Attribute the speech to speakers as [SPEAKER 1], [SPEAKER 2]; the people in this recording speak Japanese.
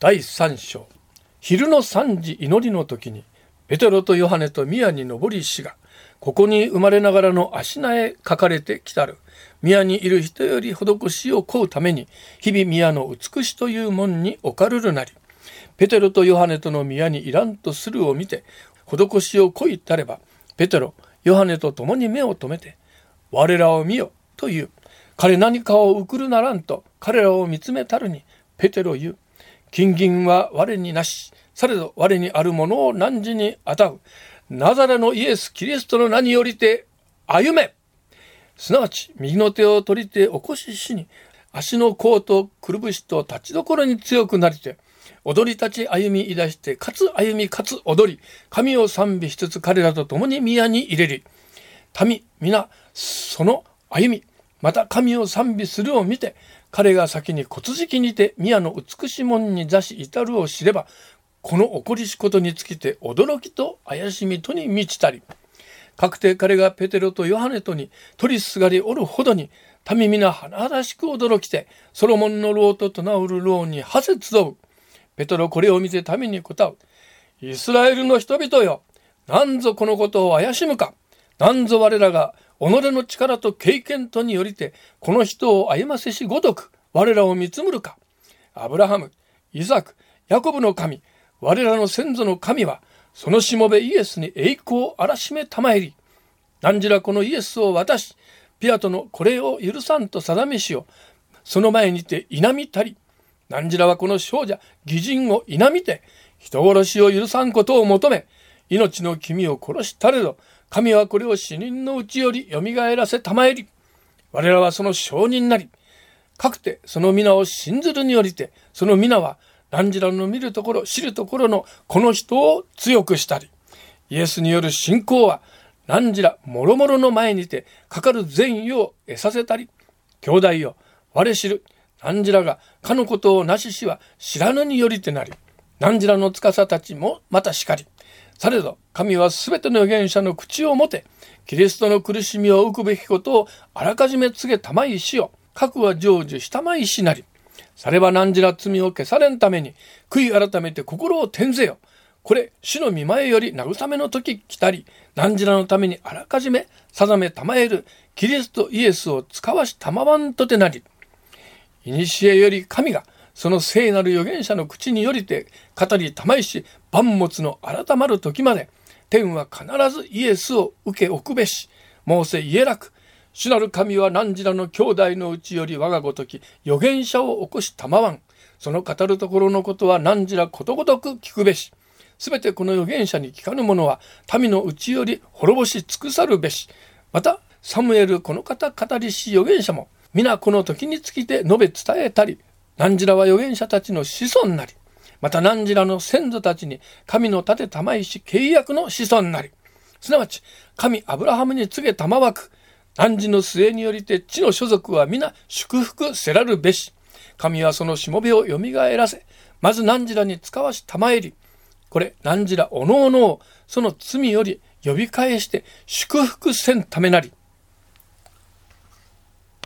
[SPEAKER 1] 第3章。昼の3時祈りの時に、ペテロとヨハネと宮に登りしが、ここに生まれながらの足名へ書かれてきたる。宮にいる人より施しを請うために、日々宮の美しという門に置かるるなり。ペテロとヨハネとの宮にいらんとするを見て、施しを請いたれば、ペテロ、ヨハネと共に目を留めて、我らを見よ、と言う。彼何かを送るならんと、彼らを見つめたるに、ペテロ言う。金銀は我になし、されど我にあるものを汝に与う。ナザレのイエス・キリストの名によりて歩め。すなわち右の手を取りて起こししに、足の甲とくるぶしと立ちどころに強くなりて、踊り立ち歩みいだして、かつ歩みかつ踊り、神を賛美しつつ彼らと共に宮に入れり。民皆その歩み、また神を賛美するを見て、彼が先に骨敷にて宮の美し門に座し至るを知れば、この起こりしことにつきて驚きと怪しみとに満ちたり、確定彼がペテロとヨハネとに取りすがりおるほどに、民皆甚だしく驚きて、ソロモンの牢と唱うる牢にはせ集う。ペテロこれを見て民に答う。イスラエルの人々よ、なんぞこのことを怪しむか。なんぞ我らが己の力と経験とによりて、この人を歩ませしごとく我らを見つむるか。アブラハム、イザク、ヤコブの神、我らの先祖の神は、そのしもべイエスに栄光をあらしめたまえり。何時らこのイエスを渡し、ピラトのこれを許さんと定めしよう。その前にて否みたり。何時らはこの少女、義人を否みて、人殺しを許さんことを求め、命の君を殺したれど、神はこれを死人のうちよりよみがえらせたまえり。我らはその証人なり。かくてその皆を信ずるによりて、その皆は、何時らの見るところ、知るところのこの人を強くしたり。イエスによる信仰は、何時らもろもろの前にてかかる善意を得させたり。兄弟よ、我知る。何時らがかのことをなししは知らぬによりてなり。何時らの司たちもまたしかり。されど神はすべての預言者の口をもて、キリストの苦しみを受くべきことをあらかじめ告げたまいしよ。核は成就したまいしなり。されば何時ら罪を消されんために、悔い改めて心を転ぜよ。これ、主の御前より慰めの時来たり、何時らのためにあらかじめ定めたまえるキリストイエスを使わしたまわんとてなり。いにしえより神が、その聖なる預言者の口によりて語りたまいし、万物の改まる時まで、天は必ずイエスを受けおくべし。モーセイエラク。主なる神は何時らの兄弟のうちより我がごとき預言者を起こしたまわん。その語るところのことは何時らことごとく聞くべし。すべてこの預言者に聞かぬ者は民のうちより滅ぼし尽くさるべし。またサムエルこの方語りし預言者も皆この時につきて述べ伝えたり。何時らは預言者たちの子孫なり。また何時らの先祖たちに神の立てたまいし契約の子孫なり。すなわち神アブラハムに告げたまわく。何時の末によりて地の所属は皆祝福せらるべし。神はそのしもべをよみがえらせ、まず何時らに使わしたまえり。これ何時らおのおのをその罪より呼び返して祝福せんためなり。